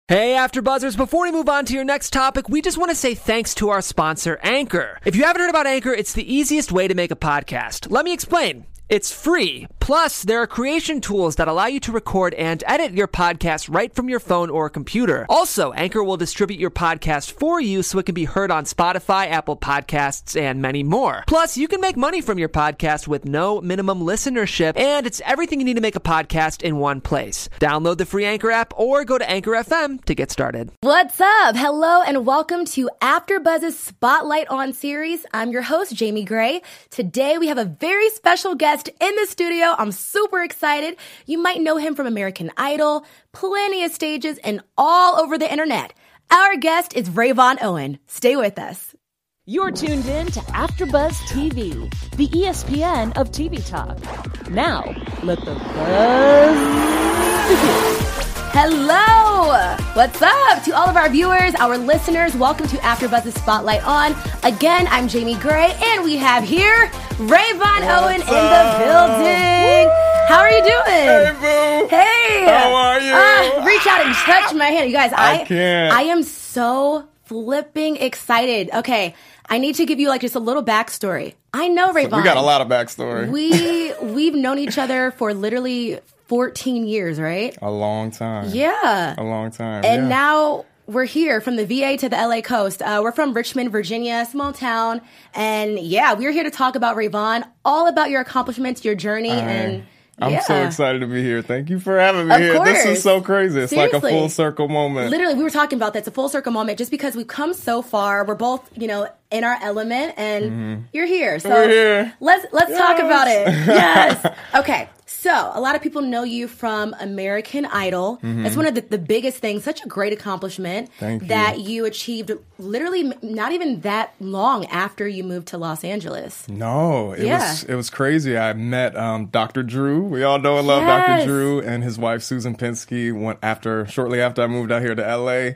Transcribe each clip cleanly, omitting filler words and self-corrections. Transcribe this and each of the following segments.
Hey, AfterBuzzers, before we move on to your next topic, we just want to say thanks to our sponsor, Anchor. If you haven't heard about Anchor, it's the easiest way to make a podcast. Let me explain. It's free. Plus, there are creation tools that allow you to record and edit your podcast right from your phone or computer. Also, Anchor will distribute your podcast for you so it can be heard on Spotify, Apple Podcasts, and many more. Plus, you can make money from your podcast with no minimum listenership, and it's everything you need to make a podcast in one place. Download the free Anchor app or go to Anchor FM to get started. What's up? Hello and welcome to AfterBuzz's Spotlight On series. I'm your host, Jamie Gray. Today we have a very special guest in the studio. I'm super excited. You might know him from American Idol, plenty of stages, and all over the internet. Our guest is Rayvon Owen. Stay with us. You're tuned in to AfterBuzz TV, the ESPN of TV talk. Now, let the buzz begin. Hello! What's up to all of our viewers, our listeners? Welcome to AfterBuzz's Spotlight On. Again, I'm Jamie Gray, and we have here Rayvon Owen in the building. Woo! How are you doing? Hey, boo. Hey. How are you? Reach out and touch my hand. You guys, I can't. I am so flipping excited. Okay, I need to give you just a little backstory. I know Rayvon. We got a lot of backstory. We've known each other for literally 14 years, right? A long time. Yeah. A long time. And now we're here from the VA to the LA coast. We're from Richmond, Virginia, small town. And yeah, we're here to talk about Rayvon, all about your accomplishments, your journey. I'm so excited to be here. Thank you for having me here. Course. This is so crazy. It's Seriously. like a full circle moment. Literally, we were talking about that. It's a full circle moment just because we've come so far. We're both, in our element and you're here. So we're here. Let's talk about it. Yes. Okay. So, a lot of people know you from American Idol. It's one of the biggest things, such a great accomplishment that you achieved literally not even that long after you moved to Los Angeles. No, it was crazy. I met Dr. Drew. We all know and love Dr. Drew and his wife Susan Pinsky shortly after I moved out here to LA.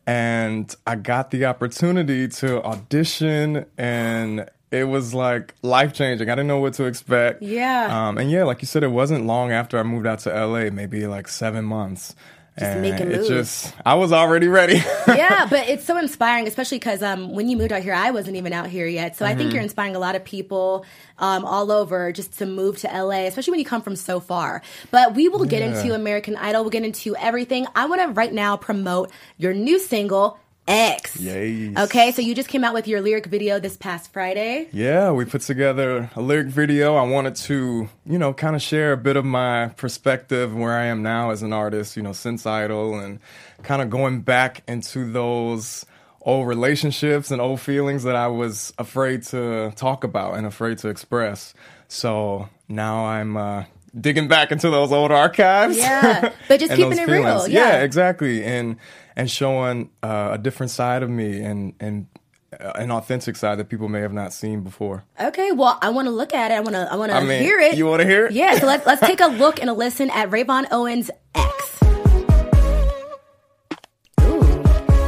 And I got the opportunity to audition, and it was life-changing. I didn't know what to expect. Yeah. Like you said, it wasn't long after I moved out to LA, maybe 7 months. Just making moves. I was already ready. Yeah, but it's so inspiring, especially because when you moved out here, I wasn't even out here yet. So I think you're inspiring a lot of people all over just to move to LA, especially when you come from so far. But we will get into American Idol. We'll get into everything. I want to right now promote your new single, X. Yes. Okay, so you just came out with your lyric video this past Friday. Yeah, we put together a lyric video. I wanted to, kind of share a bit of my perspective where I am now as an artist, since Idol, and kind of going back into those old relationships and old feelings that I was afraid to talk about and afraid to express. So now I'm digging back into those old archives. Yeah, but just keeping it real. Yeah, exactly. And showing a different side of me and an authentic side that people may have not seen before. Okay, well, I want to look at it. I want to hear it. You want to hear it? Yeah, so let's take a look and a listen at Rayvon Owen's X. Ooh.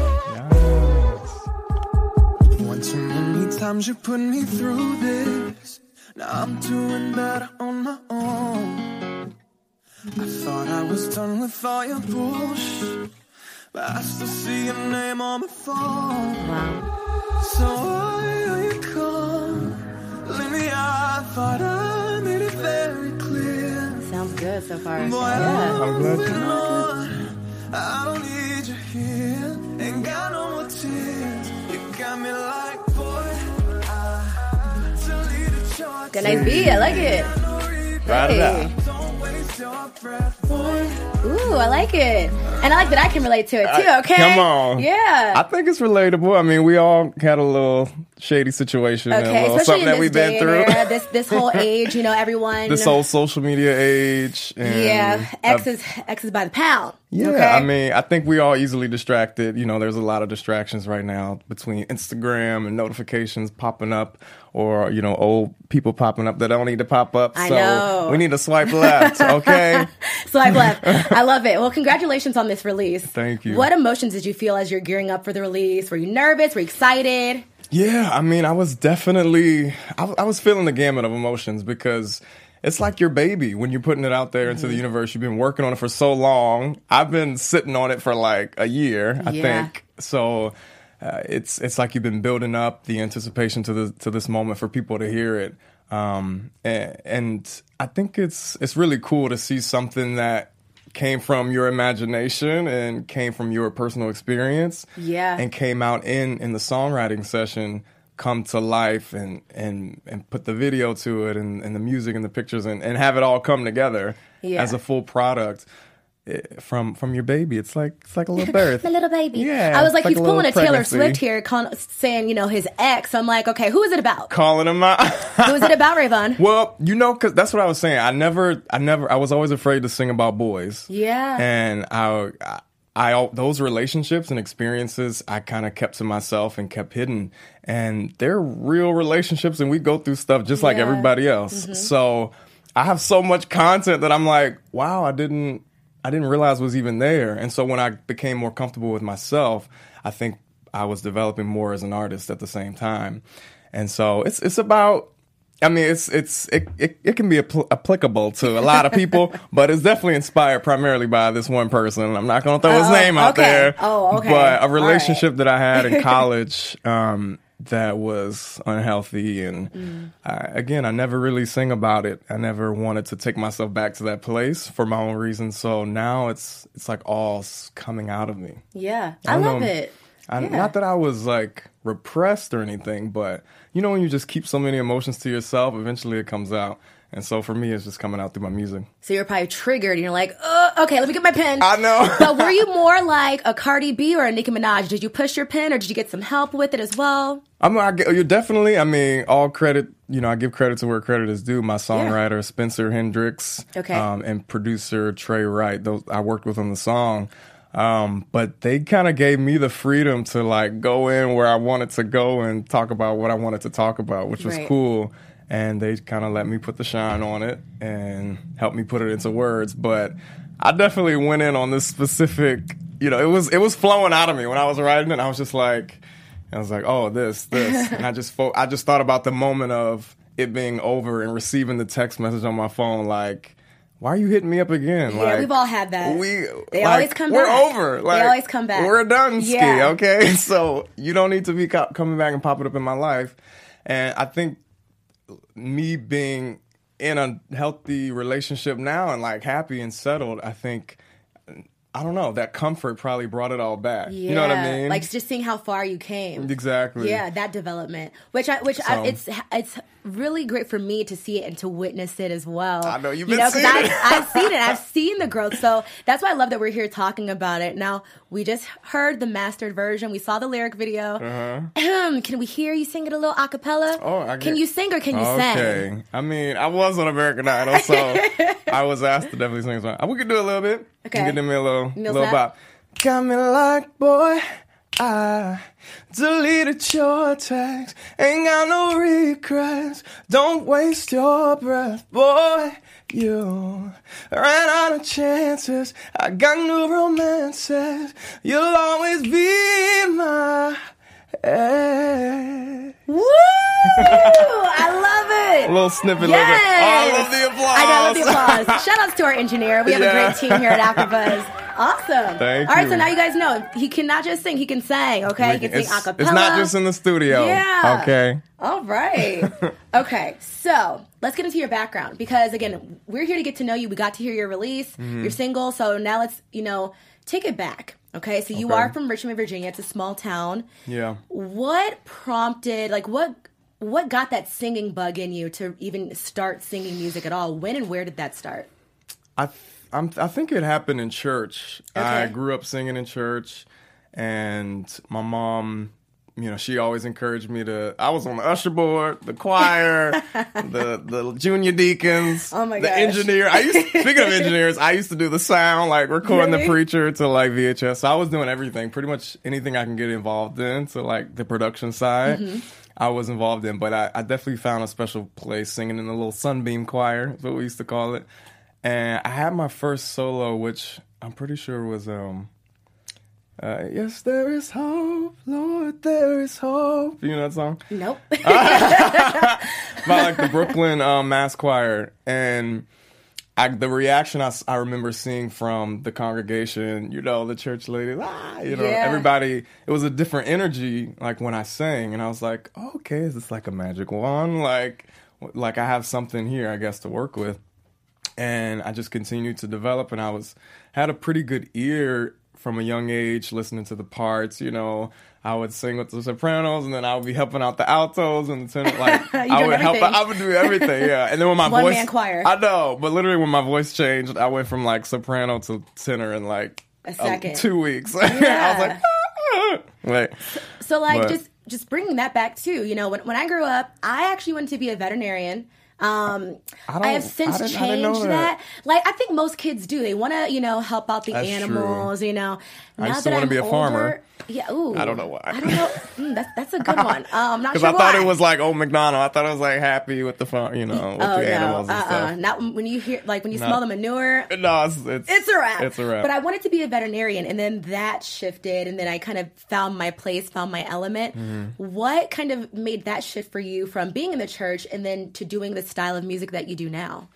Yes. One too many times you put me through this. Now I'm doing better on my own. I thought I was done with all your bullshit, but I still see your name on my phone. Wow. So why are you calling me? I thought I made it very clear. Sounds good so far. Boy, I'm glad you know. I don't need you here. Ain't got no more tears. You got me like, boy, I deleted your Got a nice beat. I like it. Ride it out. Don't waste your breath, boy. Ooh, I like it. And I like that I can relate to it too, okay? Come on. Yeah. I think it's relatable. I mean, we all had a little shady situation and a Okay, little especially something in that we've this been day through. and era, this whole age, everyone. This whole social media age. And yeah, X is by the pound. Yeah, okay? I mean, I think we all easily distracted. There's a lot of distractions right now between Instagram and notifications popping up, or old people popping up that don't need to pop up. I so know. we need to swipe left, okay? Swipe left. I love it. Well, congratulations on this release. Thank you. What emotions did you feel as you're gearing up for the release? Were you nervous? Were you excited? Yeah, I mean, I was definitely, I was feeling the gamut of emotions because it's like your baby when you're putting it out there into the universe. You've been working on it for so long. I've been sitting on it for like a year, I think. So it's like you've been building up the anticipation to this moment for people to hear it. And I think it's really cool to see something that came from your imagination and came from your personal experience, and came out in the songwriting session, come to life and put the video to it and the music and the pictures and have it all come together as a full product. From your baby, it's like a little birth. My little baby. Yeah, I was like, he's pulling a Taylor pregnancy. Swift here, saying, his ex. I'm like, okay, who is it about? Calling him out. Who is it about, Rayvon? Well, because that's what I was saying. I was always afraid to sing about boys. Yeah. And I those relationships and experiences I kind of kept to myself and kept hidden. And they're real relationships, and we go through stuff just like everybody else. So I have so much content that I'm like, wow, I didn't realize was even there. And so when I became more comfortable with myself, I think I was developing more as an artist at the same time. And so it's about, I mean, it can be applicable to a lot of people, but it's definitely inspired primarily by this one person. I'm not going to throw his name out there. Oh, okay. But a relationship that I had in college, that was unhealthy, and again, I never really sing about it. I never wanted to take myself back to that place for my own reasons. So now it's like all coming out of me. Yeah, I love it. Not that I was like repressed or anything, but when you just keep so many emotions to yourself, eventually it comes out. And so for me, it's just coming out through my music. So you're probably triggered and you're like, okay, let me get my pen. I know. But were you more like a Cardi B or a Nicki Minaj? Did you push your pen or did you get some help with it as well? You're definitely, all credit, I give credit to where credit is due. My songwriter, Spencer Hendricks, and producer Trey Wright, those I worked with on the song. But they kind of gave me the freedom to like go in where I wanted to go and talk about what I wanted to talk about, which was cool. And they kind of let me put the shine on it and help me put it into words. But I definitely went in on this specific, it was flowing out of me when I was writing it. I was like, oh, this. And I just thought about the moment of it being over and receiving the text message on my phone, like, why are you hitting me up again? Yeah, we've all had that. They always come back. We're over. They always come back. We're done, okay? So you don't need to be coming back and popping up in my life. And I think me being in a healthy relationship now and like happy and settled, I think, I don't know, that comfort probably brought it all back. Yeah. You know what I mean? Like just seeing how far you came. Exactly. Yeah, that development, it's really great for me to see it and to witness it as well. I know you've been seeing it. I've seen it. I've seen the growth. So that's why I love that we're here talking about it. Now, we just heard the mastered version. We saw the lyric video. Can we hear you sing it a little a cappella? Can you sing or can you sing? Okay. I mean, I was on American Idol, so I was asked to definitely sing a song. We could do a little bit. Okay. Give me a little bop. Got me like, boy, I deleted your text. Ain't got no regrets. Don't waste your breath, boy. You ran out of chances. I got new romances. You'll always be my ex. Woo! I love it. A little snippet. Yes. I love the applause. I love the applause. Shout outs to our engineer. We have a great team here at AfterBuzz. Awesome. Thank All right, you. so now you guys know he cannot just sing; he can sing. Okay, he can sing a cappella. It's not just in the studio. Yeah. Okay. All right. Okay, so let's get into your background because again, we're here to get to know you. We got to hear your release, your single. So now let's take it back. Okay, so you are from Richmond, Virginia. It's a small town. Yeah. What prompted, what got that singing bug in you to even start singing music at all? When and where did that start? I think it happened in church. Okay. I grew up singing in church, and my mom, she always encouraged me I was on the usher board, the choir, the junior deacons, oh my the gosh. engineer. Speaking of engineers, I used to do the sound, like recording the preacher to like VHS. So I was doing everything, pretty much anything I can get involved in, to like the production side. I was involved in, but I definitely found a special place singing in the little Sunbeam choir, is what we used to call it. And I had my first solo, which I'm pretty sure was Yes, there is hope, Lord, there is hope. You know that song? Nope. By like the Brooklyn Mass Choir. And the reaction I remember seeing from the congregation, you know, the church ladies, everybody, it was a different energy like when I sang. And I was like, oh, okay, is this like a magic wand? Like I have something here, I guess, to work with. And I just continued to develop, and had a pretty good ear from a young age, listening to the parts. You know, I would sing with the sopranos, and then I would be helping out the altos and the tenor. Like I would do everything. Yeah, and then when my voice, one-man choir. I know, but literally when my voice changed, I went from like soprano to tenor in like a second, 2 weeks. Yeah. I was like, So like just bringing that back too. You know, when I grew up, I actually wanted to be a veterinarian. I have since changed that. Like, I think most kids do. They want to, you know, help out the That's animals, true. You know. I used to want to be a farmer. Yeah, ooh. I don't know why. I don't know. That's a good one. I'm not sure Because I thought why. it was like Old MacDonald. I thought it was like happy with the farm, you know, with the animals and stuff. Not when you hear, like when you smell the manure. No, it's a wrap. It's a wrap. But I wanted to be a veterinarian, and then that shifted, and then I kind of found my place, found my element. Mm-hmm. What kind of made that shift for you from being in the church and then to doing the style of music that you do now?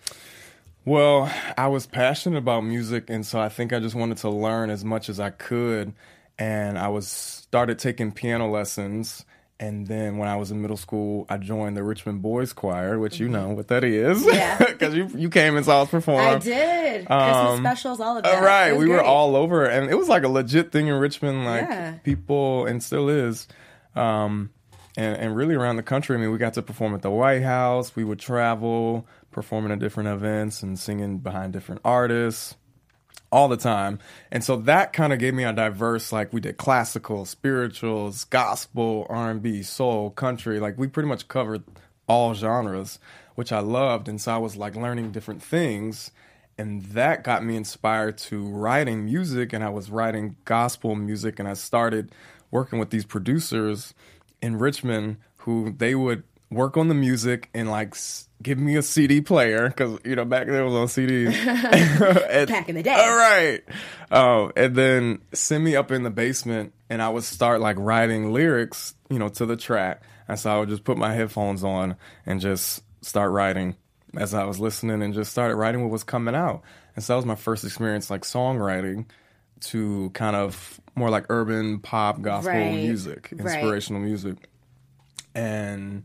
Well, I was passionate about music, and so I think I just wanted to learn as much as I could. And I started taking piano lessons. And then when I was in middle school, I joined the Richmond Boys Choir, which you know what that is. Yeah. Because you came and saw us perform. I did. Christmas specials, all of that. Right. We were great. all over. And it was like a legit thing in Richmond. Like people, and still is. And really around the country. I mean, we got to perform at the White House. We would travel, performing at different events and singing behind different artists all the time. And so that kind of gave me a diverse, like we did classical, spirituals, gospel, R&B, soul, country. Like we pretty much covered all genres, which I loved. And so I was like learning different things. And that got me inspired to writing music. And I was writing gospel music. And I started working with these producers in Richmond who they would work on the music and like give me a CD player, because you know back then it was on CDs. Back in the day. All right. And then send me up in the basement, and I would start like writing lyrics, you know, to the track. And so I would just put my headphones on and just start writing as I was listening, and just started writing what was coming out. And so that was my first experience like songwriting to kind of more like urban pop gospel music, inspirational music. And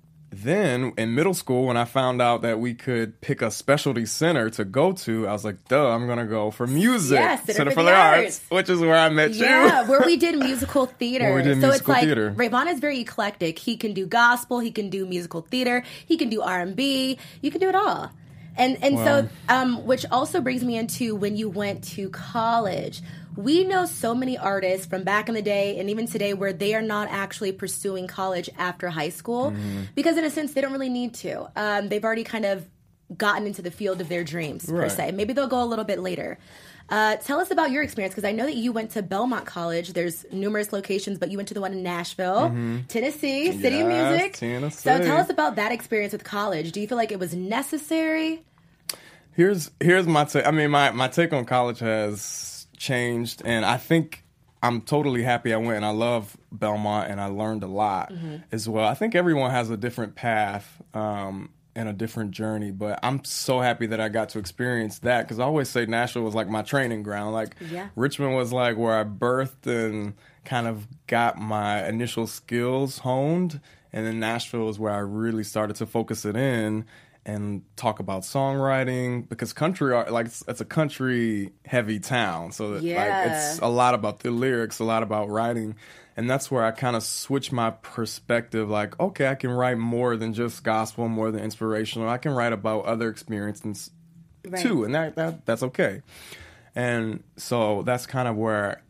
then in middle school, when I found out that we could pick a specialty center to go to, I was like, duh, I'm going to go for music. Yeah, Center for the Arts, which is where I met you. Yeah, where we did musical theater. Where we did so musical it's like, theater. Rayvon is very eclectic. He can do gospel, he can do musical theater, he can do R&B, you can do it all. And Wow. so, which also brings me into when you went to college. We know so many artists from back in the day and even today where they are not actually pursuing college after high school because in a sense they don't really need to. They've already kind of gotten into the field of their dreams, per Right. se. Maybe they'll go a little bit later. Tell us about your experience, because I know that you went to Belmont College. There's numerous locations, but you went to the one in Nashville, Tennessee, City of Yes, Music. Tennessee. So tell us about that experience with college. Do you feel like it was necessary? Here's my take. I mean, my take on college has changed, and I think I'm totally happy I went. And I love Belmont, and I learned a lot as well. I think everyone has a different path and a different journey, but I'm so happy that I got to experience that, because I always say Nashville was like my training ground. Like Richmond was like where I birthed and kind of got my initial skills honed, and then Nashville is where I really started to focus it in and talk about songwriting, because country art, like it's a country heavy town, so that, like it's a lot about the lyrics, a lot about writing, and that's where I kind of switch my perspective. Like, okay, I can write more than just gospel, more than inspirational. I can write about other experiences too, and that's okay. And so that's kind of where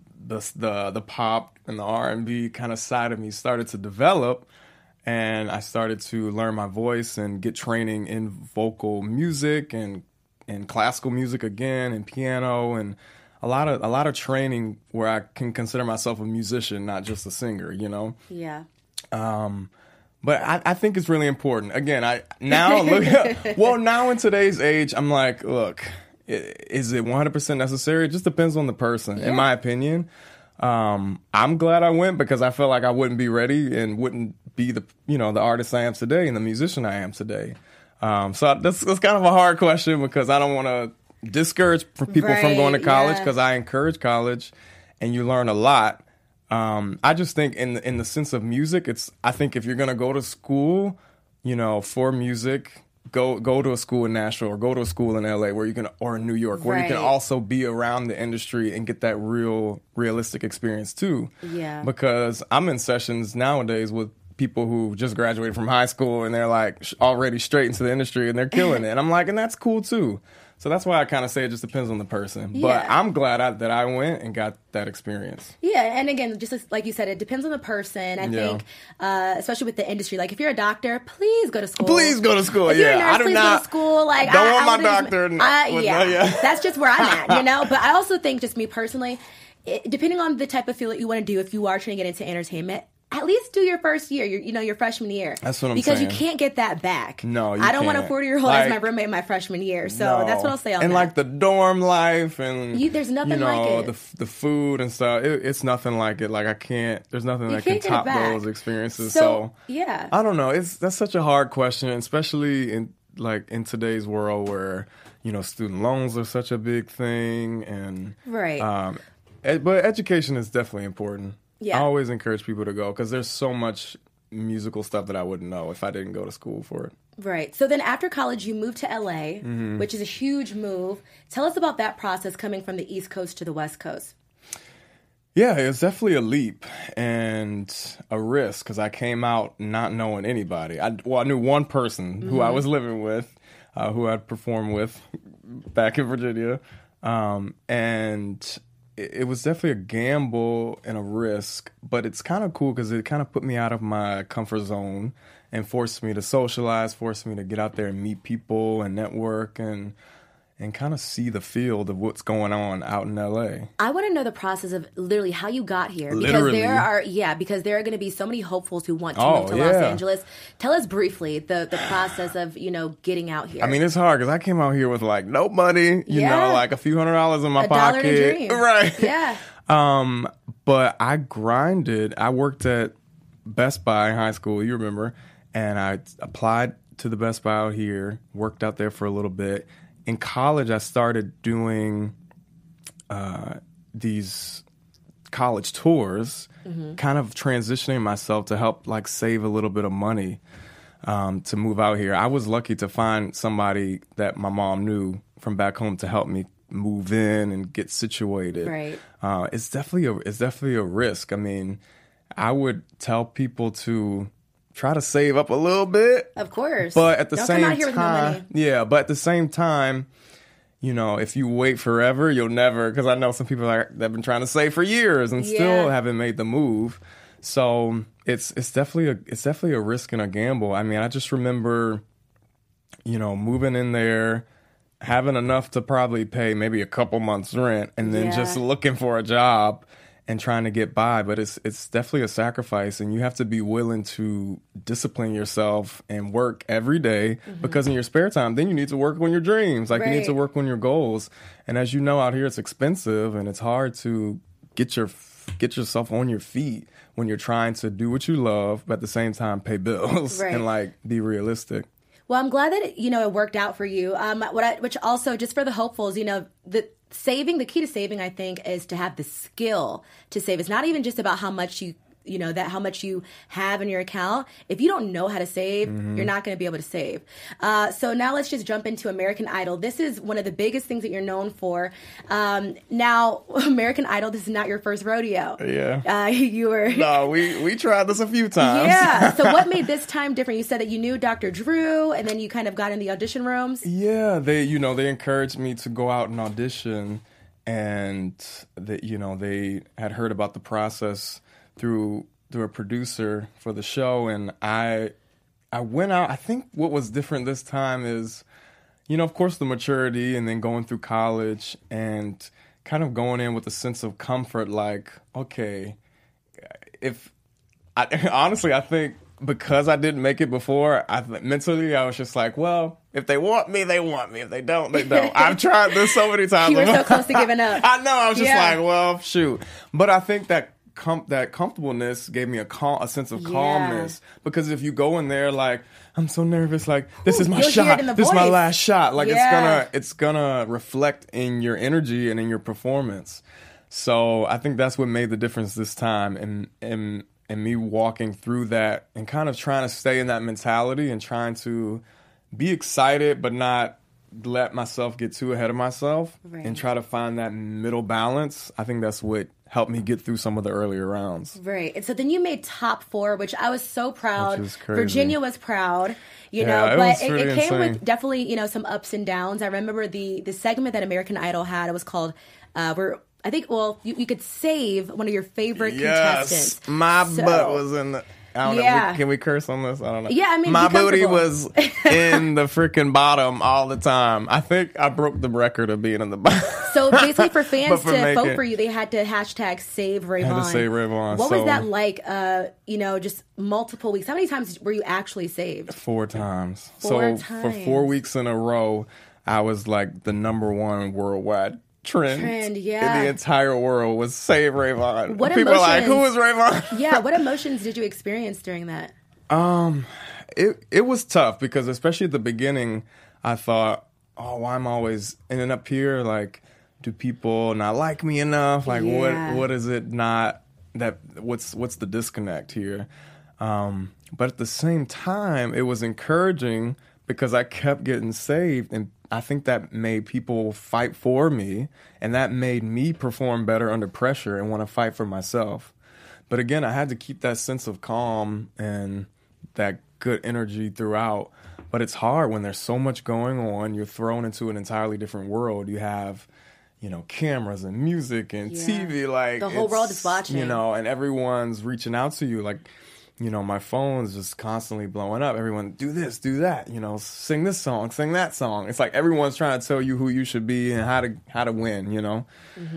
the pop and the R&B kind of side of me started to develop. And I started to learn my voice and get training in vocal music and classical music again, and piano, and a lot of training where I can consider myself a musician, not just a singer, you know? Yeah. But I think it's really important. Again, now in today's age, I'm like, look, is it 100% necessary? It just depends on the person, in my opinion. I'm glad I went because I felt like I wouldn't be ready and wouldn't be the artist I am today and the musician I am today. So that's kind of a hard question because I don't want to discourage people from going to college because I encourage college and you learn a lot. I just think in the sense of music, I think if you're going to go to school, for music, go to a school in Nashville or go to a school in LA or in New York where you can also be around the industry and get that realistic experience too. Yeah. Because I'm in sessions nowadays with people who just graduated from high school and they're like already straight into the industry and they're killing it. And I'm like, and that's cool too. So that's why I kind of say it just depends on the person. Yeah. But I'm glad that I went and got that experience. Yeah, and again, just like you said, it depends on the person. I think, especially with the industry, like if you're a doctor, please go to school. Please go to school. If you're a nurse, please go to school. Like, don't want my doctor. That's just where I'm at, But I also think, just me personally, depending on the type of field that you want to do, if you are trying to get into entertainment, at least do your first year, your freshman year. That's what I'm saying. Because you can't get that back. No, you I don't can't. want a 40-year-old as my roommate my freshman year. So that's what I'll say on that. And like the dorm life and there's nothing like it. The food and stuff. It's nothing like it. Like there's nothing that can top those experiences. So yeah. I don't know. That's such a hard question, especially in today's world where, student loans are such a big thing and but education is definitely important. Yeah. I always encourage people to go because there's so much musical stuff that I wouldn't know if I didn't go to school for it. Right. So then after college, you moved to LA, which is a huge move. Tell us about that process coming from the East Coast to the West Coast. Yeah, it was definitely a leap and a risk because I came out not knowing anybody. I knew one person who I was living with, who I'd performed with back in Virginia. And it was definitely a gamble and a risk, but it's kind of cool because it kind of put me out of my comfort zone and forced me to socialize, forced me to get out there and meet people and network and kind of see the field of what's going on out in LA. I want to know the process of literally how you got here. Literally. Because there are going to be so many hopefuls who want to move to Los Angeles. Tell us briefly the process of, getting out here. I mean, it's hard because I came out here with no money, like a few $100s in my pocket. $1 and a dream. Right. Yeah. But I grinded. I worked at Best Buy in high school, you remember, and I applied to the Best Buy out here, worked out there for a little bit. In college, I started doing these college tours, kind of transitioning myself to help save a little bit of money to move out here. I was lucky to find somebody that my mom knew from back home to help me move in and get situated. Right. It's definitely a risk. I mean, I would tell people to try to save up a little bit. Of course. But at the Don't same come out here with no money. but at the same time, if you wait forever, you'll never, because I know some people that have been trying to save for years and still haven't made the move. So it's definitely a risk and a gamble. I mean, I just remember, moving in there, having enough to probably pay maybe a couple months rent and then just looking for a job and trying to get by, but it's definitely a sacrifice, and you have to be willing to discipline yourself and work every day because in your spare time, then you need to work on your dreams. You need to work on your goals. And as you know, out here, it's expensive and it's hard to get yourself on your feet when you're trying to do what you love, but at the same time pay bills and be realistic. Well, I'm glad that it worked out for you. Which also, just for the hopefuls, the key to saving, I think, is to have the skill to save. It's not even just about how much you have in your account. If you don't know how to save, you're not going to be able to save. So now let's just jump into American Idol. This is one of the biggest things that you're known for. Now, American Idol, this is not your first rodeo. Yeah. You were... No, we tried this a few times. Yeah. So what made this time different? You said that you knew Dr. Drew, and then you kind of got in the audition rooms. Yeah, they encouraged me to go out and audition, and they had heard about the process through a producer for the show, and I went out. I think what was different this time is, of course, the maturity, and then going through college and kind of going in with a sense of comfort. Okay, honestly, I think because I didn't make it before, mentally I was just like, well, if they want me, they want me. If they don't, they don't. I've tried this so many times. You were so close to giving up. I know. I was just like, well, shoot. But I think that that comfortableness gave me a sense of calmness, because if you go in there like, I'm so nervous, like this is my shot, this is my last shot, like it's gonna reflect in your energy and in your performance. So I think that's what made the difference this time, and me walking through that and kind of trying to stay in that mentality and trying to be excited but not let myself get too ahead of myself, and try to find that middle balance. I think that's what helped me get through some of the earlier rounds. Right. And so then you made top 4, which I was so proud. Which is crazy. Virginia was proud, you know, but it came with definitely, you know, some ups and downs. I remember the segment that American Idol had, it was called, I think, well, you could save one of your favorite contestants. My butt was in the... I don't know. Can we curse on this? I don't know. Yeah, I mean, my booty was in the freaking bottom all the time. I think I broke the record of being in the bottom. So basically, for fans to vote for you, they had to hashtag save Rayvon. Had to save Rayvon. What was that like? You know, just multiple weeks. How many times were you actually saved? 4 times. For 4 weeks in a row, I was like the #1 worldwide trend in the entire world was save Rayvon. People are like, who is Rayvon? Yeah, what emotions did you experience during that? It was tough, because especially at the beginning, I thought, oh, why am I always ending up here? Like, do people not like me enough? Like, what is it not that? What's the disconnect here? But at the same time, it was encouraging, because I kept getting saved, and I think that made people fight for me, and that made me perform better under pressure and want to fight for myself. But again, I had to keep that sense of calm and that good energy throughout. But it's hard when there's so much going on. You're thrown into an entirely different world. You have, you know, cameras and music and TV. Like, the whole world is watching. You know, and everyone's reaching out to you. Like, you know, my phone's just constantly blowing up. Everyone, do this, do that. You know, sing this song, sing that song. It's like everyone's trying to tell you who you should be and how to win. You know,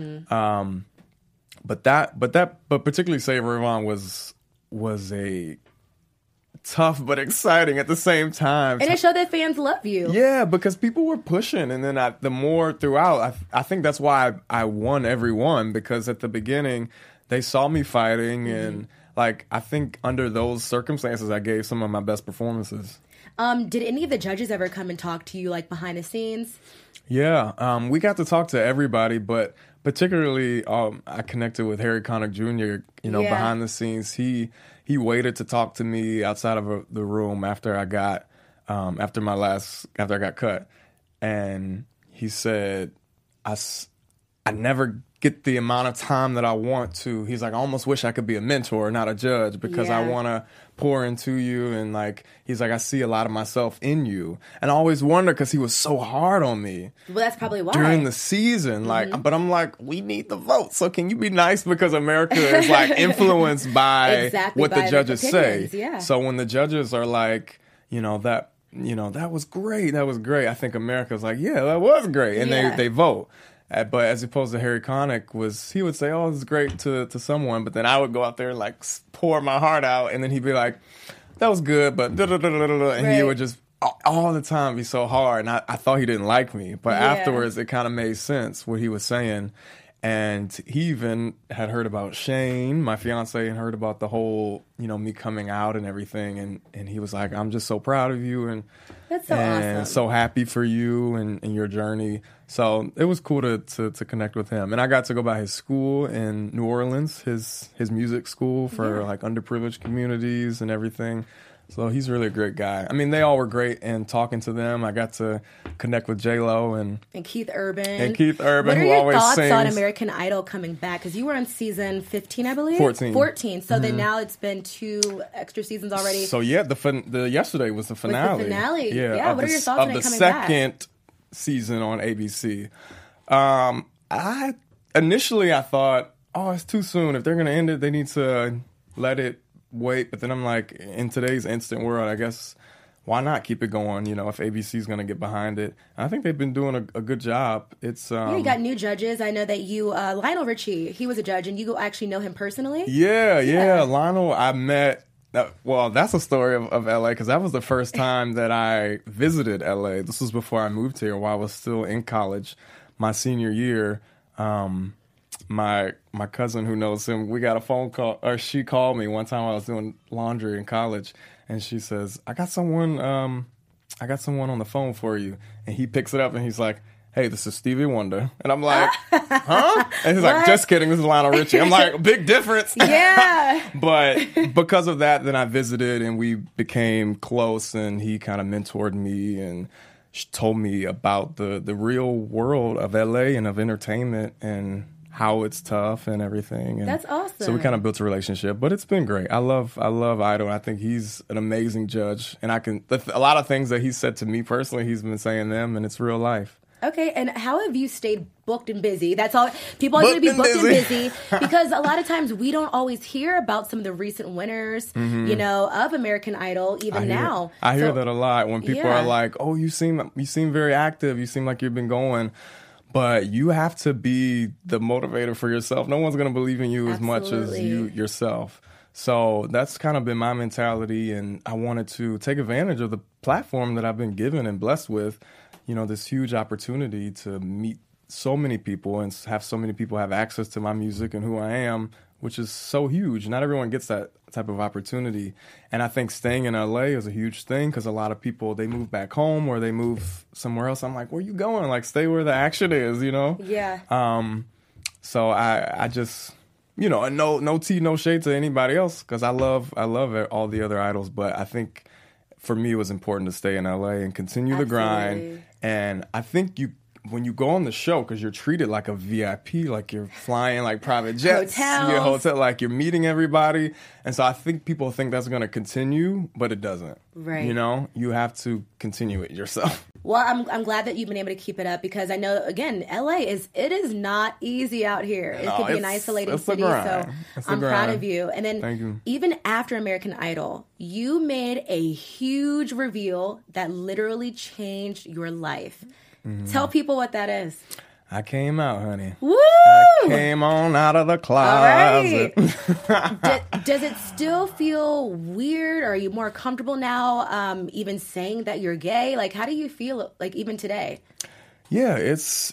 but particularly Save Rayvon was a tough but exciting at the same time. And it showed that fans love you. Yeah, because people were pushing, and then the more throughout, I think that's why I won every one, because at the beginning they saw me fighting and. Like, I think under those circumstances, I gave some of my best performances. Did any of the judges ever come and talk to you, like, behind the scenes? Yeah, we got to talk to everybody, but particularly I connected with Harry Connick Jr., you know, behind the scenes. He waited to talk to me outside of the room after I got cut. And he said, I never get the amount of time that I want to. He's like, I almost wish I could be a mentor, not a judge, because I want to pour into you. And like, he's like, I see a lot of myself in you. And I always wonder, because he was so hard on me. Well, that's probably why. During the season. Like, but I'm like, we need the vote. So can you be nice? Because America is like influenced by what the judges say. Yeah. So when the judges are like, you know, that was great. That was great. I think America's like, yeah, that was great. And they vote. But as opposed to Harry Connick, he would say, oh, this is great to someone. But then I would go out there and like pour my heart out. And then he'd be like, that was good, but and he would just all the time be so hard. And I thought he didn't like me. But afterwards, it kind of made sense what he was saying. And he even had heard about Shane, my fiance, and heard about the whole, you know, me coming out and everything. And he was like, I'm just so proud of you. And that's so awesome. So happy for you and your journey. So it was cool to connect with him. And I got to go by his school in New Orleans, his music school for like underprivileged communities and everything. So he's really a great guy. I mean, they all were great, and talking to them, I got to connect with J-Lo and Keith Urban. What are your thoughts on American Idol coming back? Because you were on season 15, I believe? 14. So then now it's been 2 extra seasons already. So yeah, the yesterday was the finale. Yeah, what are your thoughts on it coming back? Of the second season on ABC. I initially thought, oh, it's too soon. If they're going to end it, they need to let it wait. But then I'm like, in today's instant world, I guess why not keep it going? You know, if ABC's going to get behind it, and I think they've been doing a good job. It's you got new judges. I know that you Lionel Richie, he was a judge, and you actually know him personally. Yeah. Lionel, I met Well, that's a story of LA, because that was the first time that I visited LA. This was before I moved here, while I was still in college, my senior year. My cousin who knows him, we got a phone call, or she called me one time while I was doing laundry in college, and she says, I got someone on the phone for you. And he picks it up and he's like, hey, this is Stevie Wonder. And I'm like, huh? And he's like, just kidding, this is Lionel Richie. I'm like, big difference. Yeah. But because of that, then I visited and we became close, and he kind of mentored me and told me about the real world of LA and of entertainment and how it's tough and everything. And that's awesome. So we kind of built a relationship, but it's been great. I love Idol. I think he's an amazing judge, and a lot of things that he said to me personally, he's been saying them, and it's real life. Okay, and how have you stayed booked and busy? That's all. People are going to be booked and busy because a lot of times we don't always hear about some of the recent winners, of American Idol. Even now, I hear that a lot when people are like, "Oh, you seem very active. You seem like you've been going." But you have to be the motivator for yourself. No one's going to believe in you as much as you yourself. So that's kind of been my mentality, and I wanted to take advantage of the platform that I've been given and blessed with, this huge opportunity to meet so many people and have so many people have access to my music and who I am, which is so huge. Not everyone gets that type of opportunity. And I think staying in LA is a huge thing, because a lot of people, they move back home or they move somewhere else. I'm like, where you going? Like, stay where the action is, Yeah. So I just, and no tea, no shade to anybody else, because I love all the other idols. But I think for me, it was important to stay in LA and continue the grind. And I think when you go on the show, because you're treated like a VIP, like you're flying like private jets, hotels, like you're meeting everybody. And so I think people think that's going to continue, but it doesn't. Right. You have to continue it yourself. Well, I'm glad that you've been able to keep it up, because I know, again, LA is not easy out here. It could be an isolating city, so I'm proud of you. And then even after American Idol, you made a huge reveal that literally changed your life. Tell people what that is. I came out, honey. Woo! I came on out of the closet. All right. Does it still feel weird? Or are you more comfortable now, even saying that you're gay? Like, how do you feel, like, even today? Yeah, it's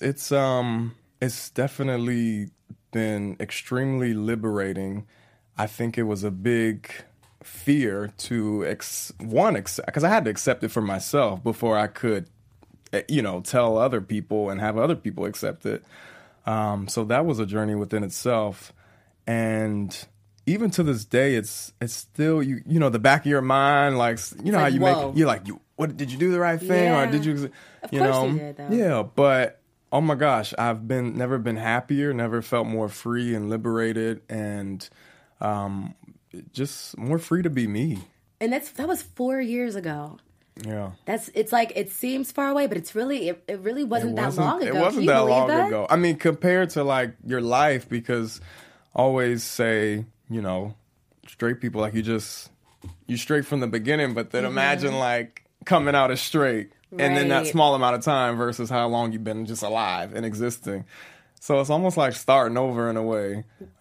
definitely been extremely liberating. I think it was a big fear to because I had to accept it for myself before I could tell other people and have other people accept it. So that was a journey within itself. And even to this day, it's still, the back of your mind, like, how you whoa. you're like, what, did you do the right thing? Yeah. Or did you, Of course you did, though. Yeah, but oh my gosh, I've never been happier, never felt more free and liberated, and just more free to be me. And that was 4 years ago. Yeah. It's like, it seems far away, but it's really, it really wasn't that long ago. It wasn't that long ago. I mean, compared to like your life, because I always say, straight people, like you straight from the beginning, but then imagine like coming out as straight and then that small amount of time versus how long you've been just alive and existing. So it's almost like starting over in a way,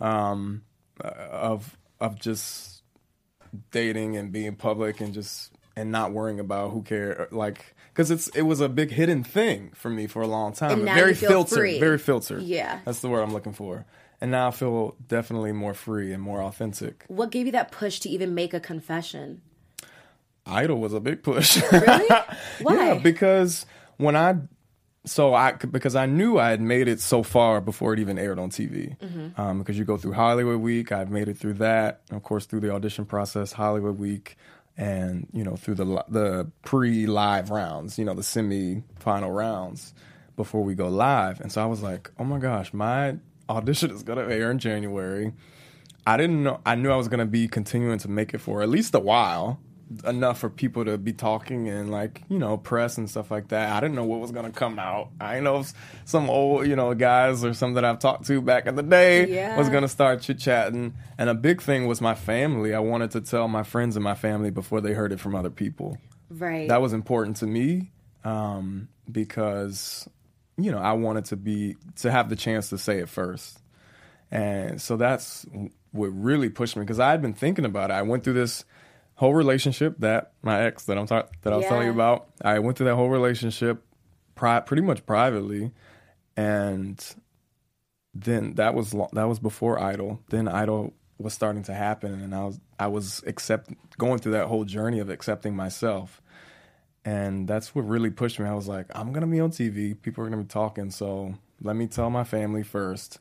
of just dating and being public and not worrying about who cares, like, because it was a big hidden thing for me for a long time. And now very you feel filtered, free. very filtered. Yeah, that's the word I'm looking for. And now I feel definitely more free and more authentic. What gave you that push to even make a confession? Idol was a big push. Really? Why? Yeah, because because I knew I had made it so far before it even aired on TV. Mm-hmm. Because you go through Hollywood Week, I've made it through that. And of course, through the audition process, Hollywood Week. And, through the pre-live rounds, the semi-final rounds before we go live. And so I was like, oh my gosh, my audition is going to air in January. I didn't know. I knew I was going to be continuing to make it for at least a while, enough for people to be talking and press and stuff like that. I didn't know what was going to come out. I know if some old, guys or some that I've talked to back in the day was going to start chit-chatting. And a big thing was my family. I wanted to tell my friends and my family before they heard it from other people. Right. That was important to me, because, I wanted to have the chance to say it first. And so that's what really pushed me, because I had been thinking about it. I went through this whole relationship that my ex that I was telling you about, I went through that whole relationship pretty much privately, and then that was before Idol. Then Idol was starting to happen, and I was going through that whole journey of accepting myself. And that's what really pushed me. I was like, I'm going to be on TV. People are going to be talking. So let me tell my family first.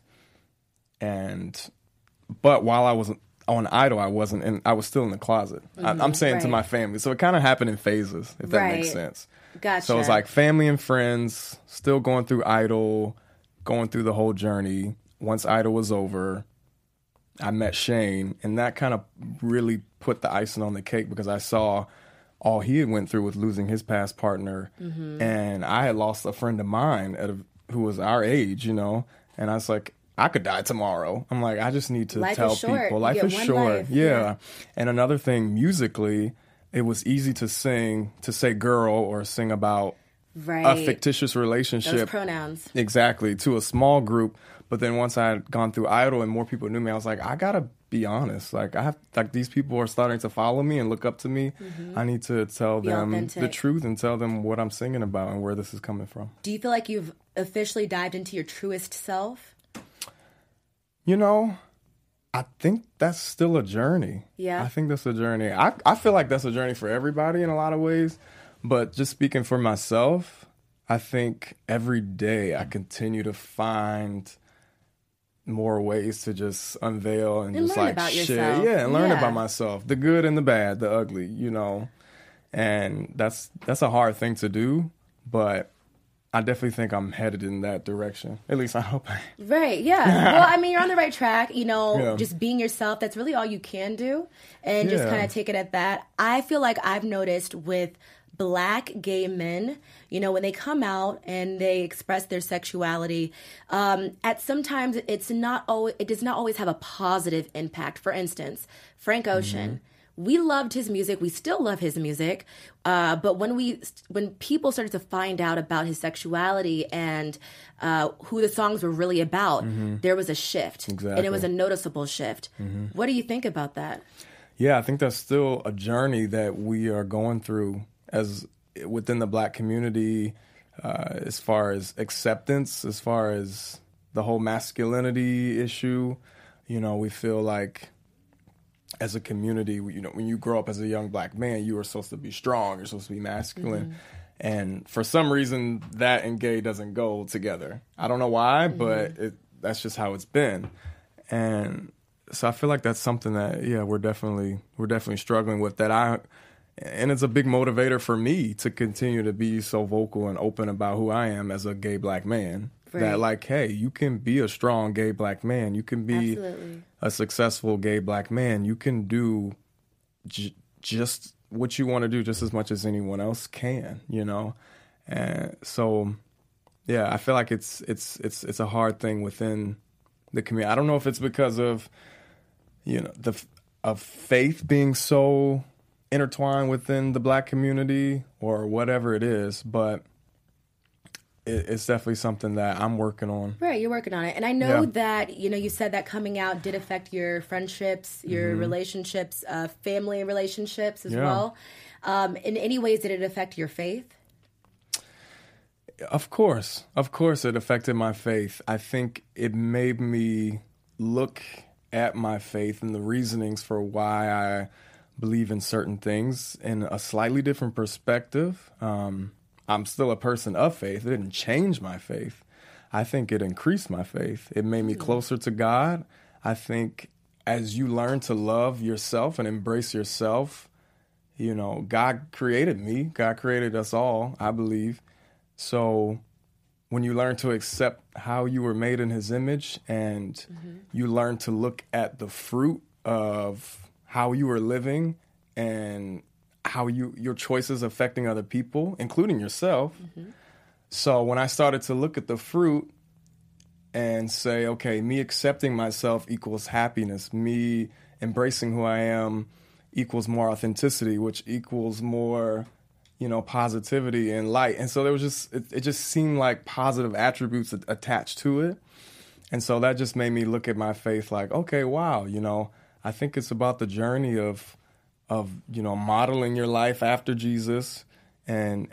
But while I was on Idol, I was still in the closet. I'm saying to my family. So it kind of happened in phases, if that makes sense. Gotcha. So it was like family and friends, still going through Idol, going through the whole journey. Once Idol was over, I met Shane. And that kind of really put the icing on the cake, because I saw all he had went through with losing his past partner. And I had lost a friend of mine who was our age, and I was like, I could die tomorrow. I'm like, I just need to tell people life is short. Yeah. And another thing, musically, it was easy to say girl or sing about a fictitious relationship. Those pronouns. Exactly, to a small group. But then once I had gone through Idol and more people knew me, I was like, I gotta be honest. Like, these people are starting to follow me and look up to me. I need to tell them the truth and tell them what I'm singing about and where this is coming from. Do you feel like you've officially dived into your truest self? I think that's still a journey. Yeah. I think that's a journey. I feel like that's a journey for everybody in a lot of ways. But just speaking for myself, I think every day I continue to find more ways to just unveil and just learn like about shit. yourself. Yeah, and learn about myself. The good and the bad, the ugly, And that's a hard thing to do, but I definitely think I'm headed in that direction. At least I hope I am. Right, yeah. Well, I mean, you're on the right track, just being yourself. That's really all you can do. And just kind of take it at that. I feel like I've noticed with Black gay men, when they come out and they express their sexuality, at sometimes it does not always have a positive impact. For instance, Frank Ocean. We loved his music. We still love his music. But when people started to find out about his sexuality and who the songs were really about, there was a shift. Exactly. And it was a noticeable shift. What do you think about that? Yeah, I think that's still a journey that we are going through as within the Black community, as far as acceptance, as far as the whole masculinity issue. We feel like as a community, when you grow up as a young Black man, you are supposed to be strong, you're supposed to be masculine. And for some reason, that and gay doesn't go together. I don't know why, but that's just how it's been. And so I feel like that's something that, we're definitely struggling with. And it's a big motivator for me to continue to be so vocal and open about who I am as a gay Black man. Right. That like, hey, you can be a strong gay Black man. You can be a successful gay Black man. You can do just what you want to do just as much as anyone else can, And so, I feel like it's a hard thing within the community. I don't know if it's because of, of faith being so intertwined within the Black community or whatever it is, but it's definitely something that I'm working on. Right, you're working on it. And I know that, you said that coming out did affect your friendships, your relationships, family relationships as well. In any ways, did it affect your faith? Of course it affected my faith. I think it made me look at my faith and the reasonings for why I believe in certain things in a slightly different perspective. I'm still a person of faith. It didn't change my faith. I think it increased my faith. It made me closer to God. I think as you learn to love yourself and embrace yourself, God created me. God created us all, I believe. So when you learn to accept how you were made in his image and you learn to look at the fruit of how you were living and how your choices affecting other people, including yourself. So when I started to look at the fruit and say, okay, me accepting myself equals happiness, me embracing who I am equals more authenticity, which equals more, positivity and light. And so there was it just seemed like positive attributes attached to it. And so that just made me look at my faith like, okay, wow, I think it's about the journey of modeling your life after Jesus and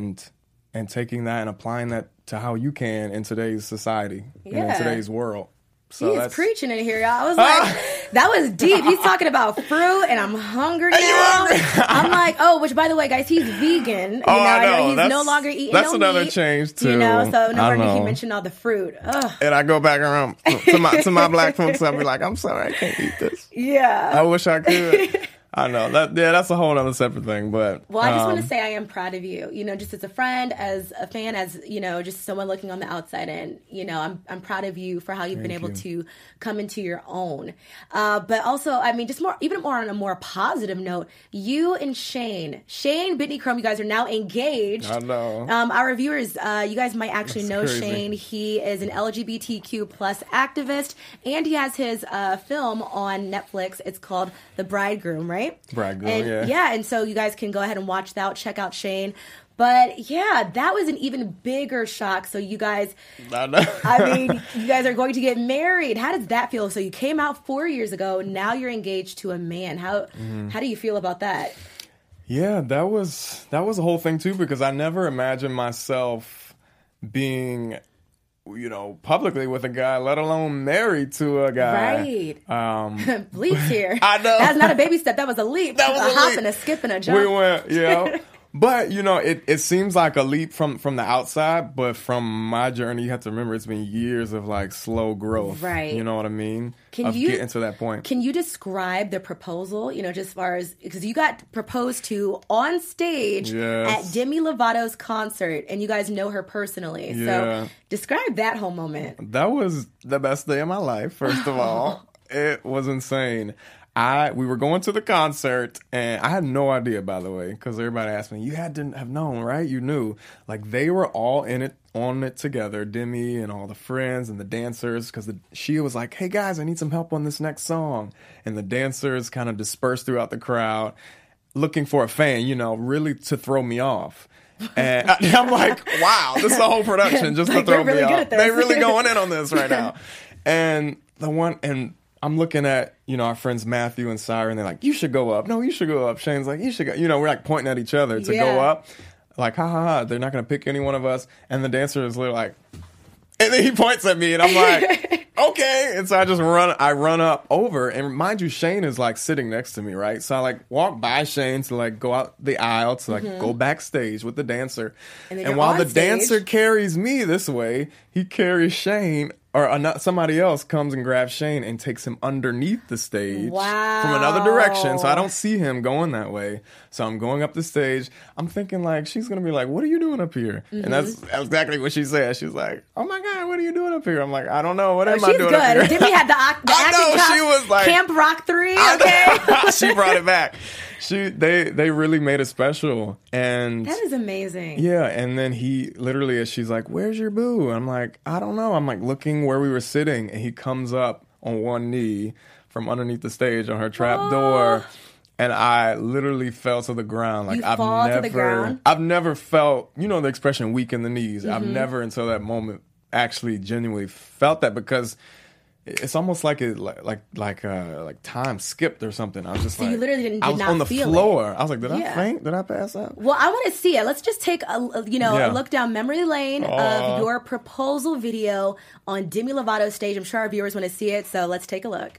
taking that and applying that to how you can in today's society and in today's world. So He's preaching in here, y'all. I was like, that was deep. He's talking about fruit, and I'm hungry now. I'm like, which, by the way, guys, he's vegan. I know he's no longer eating That's no another meat, change, too. So no wonder he mentioned all the fruit. Ugh. And I go back around to my black folks, I'll be like, I'm sorry, I can't eat this. Yeah. I wish I could. I know that's a whole other separate thing, but well, I just want to say I am proud of you. Just as a friend, as a fan, as just someone looking on the outside in. I'm proud of you for how you've been able to come into your own. But also, I mean, just even more on a more positive note, you and Shane, Bitney Chrome, you guys are now engaged. I know. Our viewers, you guys might actually know crazy. Shane. He is an LGBTQ plus activist, and he has his film on Netflix. It's called The Bridegroom, right? Bridegroom, and, and so you guys can go ahead and watch that, check out Shane. But yeah, that was an even bigger shock. So you guys, I mean, you guys are going to get married. How does that feel? So you came out 4 years ago. Now you're engaged to a man. How do you feel about that? Yeah, that was a whole thing too, because I never imagined myself being, publicly with a guy, let alone married to a guy. Right. Leaps here. I know. That's not a baby step. That was a leap. That was a a hop leap. and a skip and a jump. We went, But, it seems like a leap from the outside, but from my journey, you have to remember it's been years of slow growth. Right. You know what I mean? Getting to that point. Can you describe the proposal, just as far as, because you got proposed to on stage at Demi Lovato's concert, and you guys know her personally. Yeah. So describe that whole moment. That was the best day of my life, first of all. It was insane. We were going to the concert, and I had no idea, by the way, because everybody asked me, you had to have known, right? You knew. They were all on it together, Demi and all the friends and the dancers, because she was like, hey, guys, I need some help on this next song. And the dancers kind of dispersed throughout the crowd, looking for a fan, really to throw me off. And I'm like, wow, this is a whole production just to throw me off. They're really going in on this right now. And I'm looking at, our friends Matthew and Syra, and they're like, you should go up. No, you should go up. Shane's like, you should go. We're pointing at each other to go up. Like, ha, ha, ha. They're not going to pick any one of us. And the dancer is literally like, and then he points at me, and I'm like, okay. And so I run up over, and mind you, Shane is sitting next to me, right? So I walk by Shane to go out the aisle to go backstage with the dancer. And while the dancer carries me this way, he carries Shane, or not, somebody else comes and grabs Shane and takes him underneath the stage from another direction. So I don't see him going that way. So I'm going up the stage. I'm thinking she's going to be like, what are you doing up here? And that's exactly what she said. She's like, oh my God, what are you doing up here? I'm like, I don't know. What am I doing up here? Demi had the acting she was like, Camp Rock 3, okay? She brought it back. They really made it special. And that is amazing. Yeah, and then he literally, she's like, where's your boo? And I'm like, I don't know. I'm looking where we were sitting, and he comes up on one knee from underneath the stage on her trap door, and I literally fell to the ground. To the ground? I've never felt, the expression weak in the knees. I've never until that moment actually genuinely felt that, because it's almost like time skipped or something. I was just so you literally did I was not on the feel floor. it. I was like, did I faint? Did I pass out? Well, I want to see it. Let's just take a look down memory lane of your proposal video on Demi Lovato's stage. I'm sure our viewers want to see it, so let's take a look.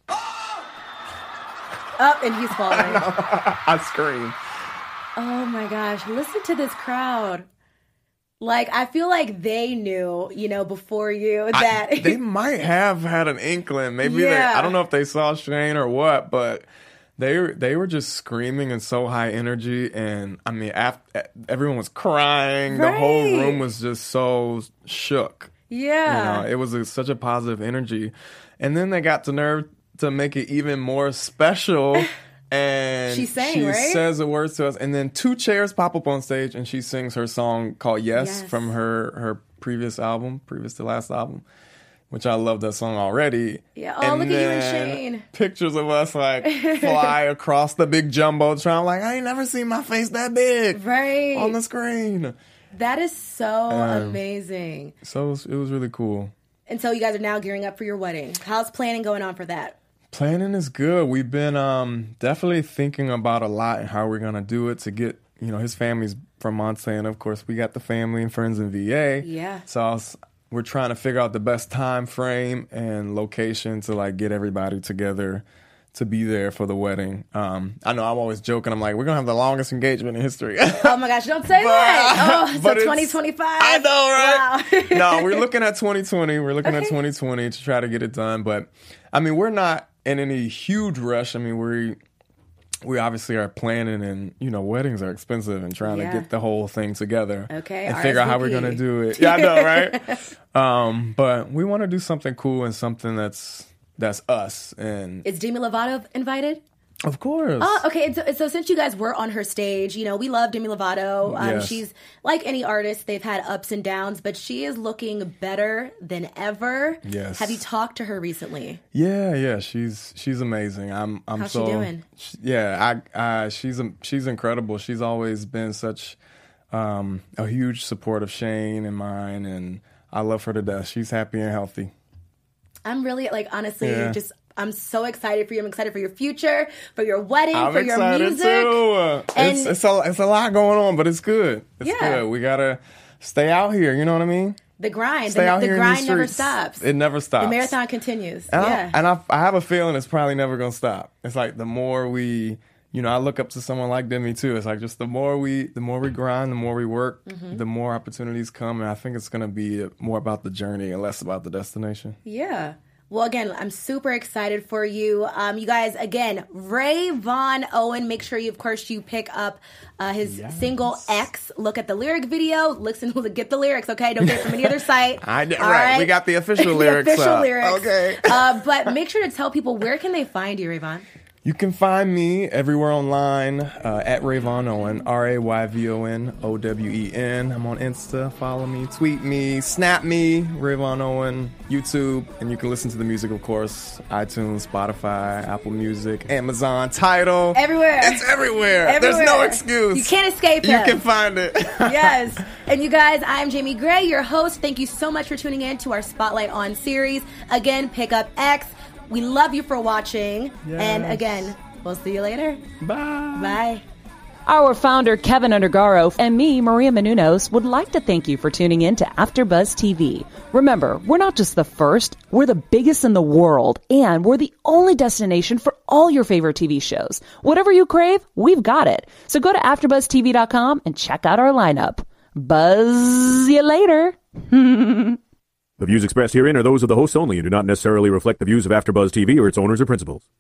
And he's falling. I screamed. Oh my gosh! Listen to this crowd. I feel like they knew, before you that... they might have had an inkling. Maybe I don't know if they saw Shane or what, but they were just screaming and so high energy. And, I mean, everyone was crying. Right. The whole room was just so shook. Yeah. It was such a positive energy. And then they got the nerve to make it even more special. And she says the words to us, and then 2 chairs pop up on stage, and she sings her song called Yes. From her previous to last album, which I love that song already. Yeah, look at you and Shane. Pictures of us fly across the big jumbotron. I ain't never seen my face that big on the screen. That is so amazing. So it was really cool. And so you guys are now gearing up for your wedding. How's planning going on for that? Planning is good. We've been definitely thinking about a lot and how we're going to do it to get, his family's from Montana. Of course, we got the family and friends in VA. Yeah. So we're trying to figure out the best time frame and location to like get everybody together to be there for the wedding. I know I'm always joking. I'm like, we're going to have the longest engagement in history. Oh my gosh, don't say that. Oh, so 2025. I know, right? Wow. No, we're looking at 2020. We're looking at 2020 to try to get it done. But I mean, we're not in any huge rush. I mean, we obviously are planning, and weddings are expensive, and trying to get the whole thing together. Okay, and figure out how we're gonna do it. Yeah, I know, right? But we want to do something cool and something that's us. And is Demi Lovato invited? Of course. Oh, okay. So since you guys were on her stage, we love Demi Lovato. Yes. She's like any artist; they've had ups and downs, but she is looking better than ever. Yes. Have you talked to her recently? Yeah. She's amazing. How's she doing? Yeah, she's incredible. She's always been such a huge support of Shane and mine, and I love her to death. She's happy and healthy. I'm really honestly I'm so excited for you. I'm excited for your future, for your wedding, for your music. Too. It's a lot going on, but it's good. It's good. We gotta stay out here. You know what I mean? The grind. Stay out the here in grind these never streets. stops. It never stops. The marathon continues. And I have a feeling it's probably never gonna stop. It's like the more we, I look up to someone like Demi too. It's like just the more we grind, the more we work, the more opportunities come. And I think it's gonna be more about the journey and less about the destination. Yeah. Well, again, I'm super excited for you. You guys, again, Rayvon Owen. Make sure you pick up his single X. Look at the lyric video. Listen, get the lyrics, okay? Don't get it from any other site. Right. We got the official lyrics. The official lyrics. Okay. But make sure to tell people, where can they find you, Rayvon? You can find me everywhere online at Rayvon Owen, RayVonOwen. I'm on Insta. Follow me, tweet me, snap me, Rayvon Owen, YouTube, and you can listen to the music, of course, iTunes, Spotify, Apple Music, Amazon, Tidal. Everywhere. It's everywhere. There's no excuse. You can't escape him. You can find it. Yes. And you guys, I'm Jamie Gray, your host. Thank you so much for tuning in to our Spotlight On series. Again, pick up X. We love you for watching. Yes. And again, we'll see you later. Bye. Bye. Our founder, Kevin Undergaro, and me, Maria Menounos, would like to thank you for tuning in to AfterBuzz TV. Remember, we're not just the first, we're the biggest in the world, and we're the only destination for all your favorite TV shows. Whatever you crave, we've got it. So go to AfterBuzzTV.com and check out our lineup. Buzz you later. The views expressed herein are those of the hosts only and do not necessarily reflect the views of AfterBuzz TV or its owners or principals.